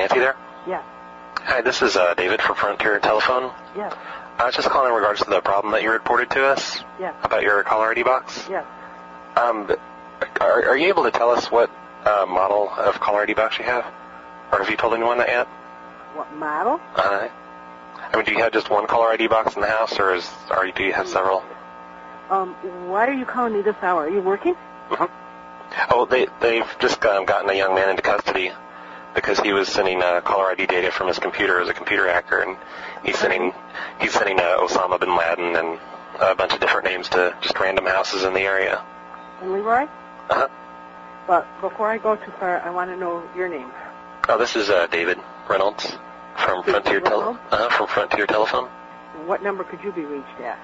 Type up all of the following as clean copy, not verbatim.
Nancy there? Yes. Hi, this is David from Frontier Telephone. Yes. I was just calling in regards to the problem that you reported to us. Yes. About your caller ID box. Yes. Are you able to tell us what model of caller ID box you have? Or have you told anyone that yet? What model? I mean, do you have just one caller ID box in the house, or do you have several? Why are you calling me this hour? Are you working? Mm-hmm. Oh, they've just gotten a young man into custody because he was sending caller ID data from his computer as a computer hacker, and he's sending Osama bin Laden and a bunch of different names to just random houses in the area. In Leroy? Uh-huh. But before I go too far, I want to know your name. Oh, this is David Reynolds from Frontier Telephone. What number could you be reached at?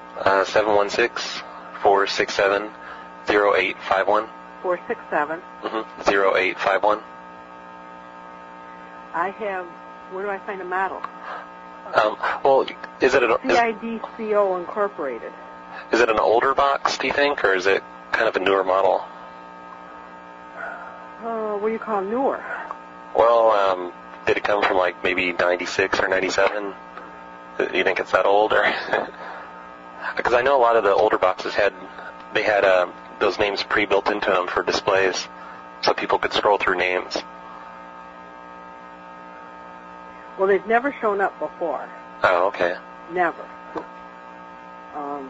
716-467-0851. 467? Mm-hmm. 0851. Where do I find a model? Well, is it CIDCO Incorporated. Is it an older box, do you think, or is it kind of a newer model? What do you call newer? Well, did it come from like maybe 96 or 97? Do you think it's that old, or? Because I know a lot of the older boxes had those names pre-built into them for displays, so people could scroll through names. Well, they've never shown up before. Oh, okay. Never. Oh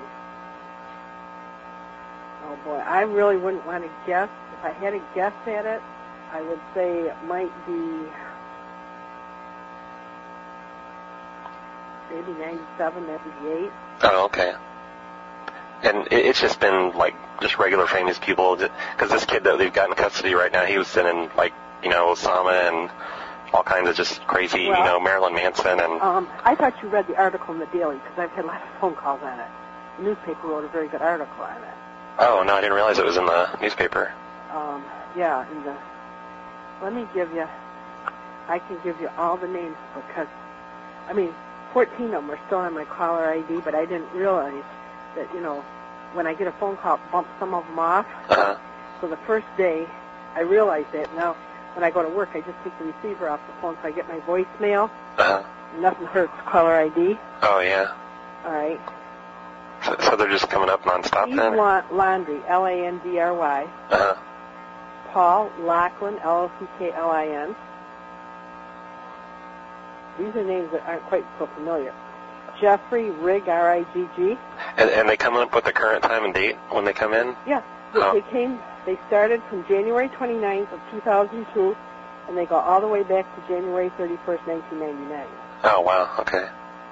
boy, I really wouldn't want to guess. If I had to guess at it, I would say it might be maybe 97, 98. Oh, okay. And it's just been like just regular famous people, because this kid that they've got in custody right now, he was sending Osama and all kinds of just crazy, Marilyn Manson and. I thought you read the article in the Daily, because I've had a lot of phone calls on it. The newspaper wrote a very good article on it. Oh no, I didn't realize it was in the newspaper. Yeah, I can give you all the names, because 14 of them are still on my caller ID, but I didn't realize that, when I get a phone call, bump some of them off. Uh-huh. So the first day, I realized that. Now, when I go to work, I just take the receiver off the phone so I get my voicemail. Uh-huh. Nothing hurts caller ID. Oh, yeah. All right. So they're just coming up nonstop then? Landry, Landry. Uh-huh. Paul Lacklin, Locklin. These are names that aren't quite so familiar. Jeffrey Rigg, Rigg. And they come up with the current time and date when they come in? Yeah. Oh. They started from January 29th of 2002, and they go all the way back to January 31st, 1999. Oh, wow. Okay.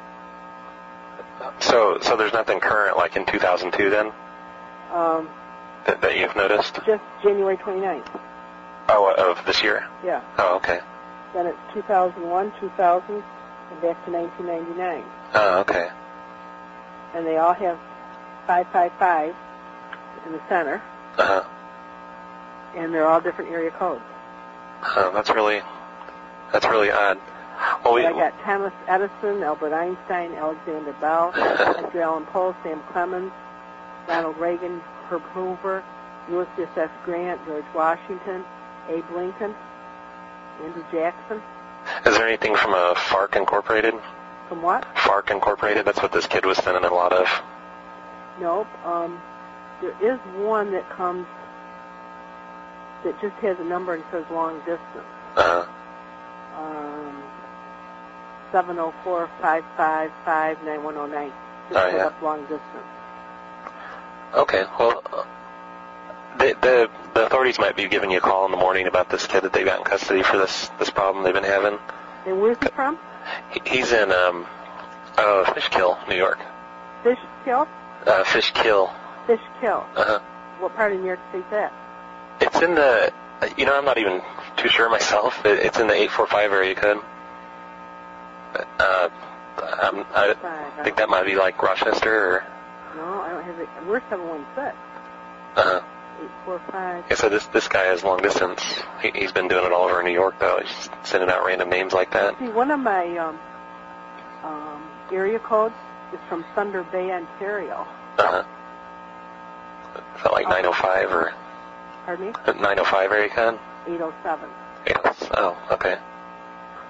So there's nothing current like in 2002 then? That you've noticed? Just January 29th. Oh, of this year? Yeah. Oh, okay. Then it's 2001, 2000, and back to 1999. Oh, okay. And they all have 555 in the center. Uh-huh. And they're all different area codes. Oh, that's really odd. Well, I got Thomas Edison, Albert Einstein, Alexander Bell, Edgar Allan Poe, Sam Clemens, Ronald Reagan, Herb Hoover, Ulysses S. Grant, George Washington, Abe Lincoln, Andrew Jackson. Is there anything from FARC Incorporated? From what? FARC Incorporated, that's what this kid was sending a lot of. Nope. There is one that comes that just has a number and says long distance. Uh-huh. 704-555-9109. Just up long distance. Okay, well, the authorities might be giving you a call in the morning about this kid that they got in custody for this problem they've been having. And where's he from? He's in Fishkill, New York. Fishkill? Fishkill. Fishkill. Uh-huh. What part of New York State's that? It's in the, I'm not even too sure myself. It's in the 845 area code. I think that might be like Rochester or... No, I don't have it. We're 716. Uh-huh. 845. Yeah, so this guy has long distance. He's been doing it all over New York, though. He's just sending out random names like that. See, one of my area codes is from Thunder Bay, Ontario. Uh-huh. Is that like 905 or... Pardon me? 905 area code? 807. Yes. Oh, okay.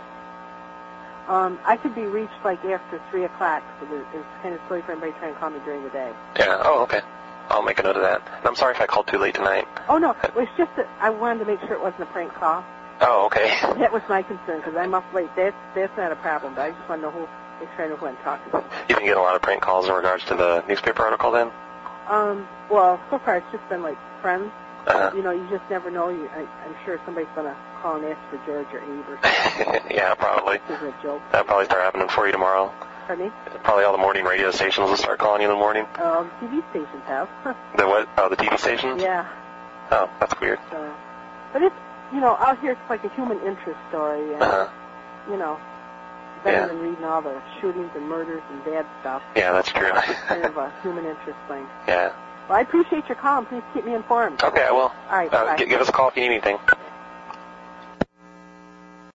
I could be reached like after 3 o'clock, so it's kind of silly for anybody trying to call me during the day. Yeah. Oh, okay. I'll make a note of that. And I'm sorry if I called too late tonight. Oh, no. It was just that I wanted to make sure it wasn't a prank call. Oh, okay. That was my concern, because I'm up late. That's not a problem, but I just want to know make sure I know who I'm talking to. You've been getting a lot of prank calls in regards to the newspaper article then? Well, so far it's just been like friends. Uh-huh. You know, you just never know. I'm sure somebody's going to call and ask for George or Abe or something. Yeah, probably. This is a joke. That'll probably start happening for you tomorrow. Pardon me? Probably all the morning radio stations will start calling you in the morning. TV stations have. The what? Oh, the TV stations? Yeah. Oh, that's weird. But it's, out here it's like a human interest story. And, better than reading all the shootings and murders and bad stuff. Yeah, that's true. It's kind of a human interest thing. Yeah. Well, I appreciate your call, and please keep me informed. Okay, I will. All right, bye. Give us a call if you need anything.